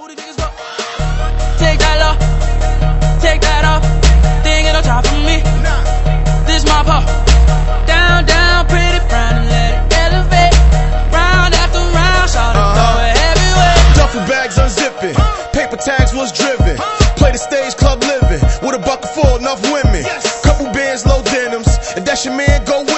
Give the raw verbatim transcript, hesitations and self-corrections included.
Booty niggas go. Take that low, take that off. Thing it on top of me. This my pop. Down, down, pretty brown and let it elevate. Round after round, shout it uh-huh. Go heavyweight. Duffel bags unzipping, paper tags was driven. Play the stage club living with a bucket full, enough women. Couple bands, low denims. If that's your man, go.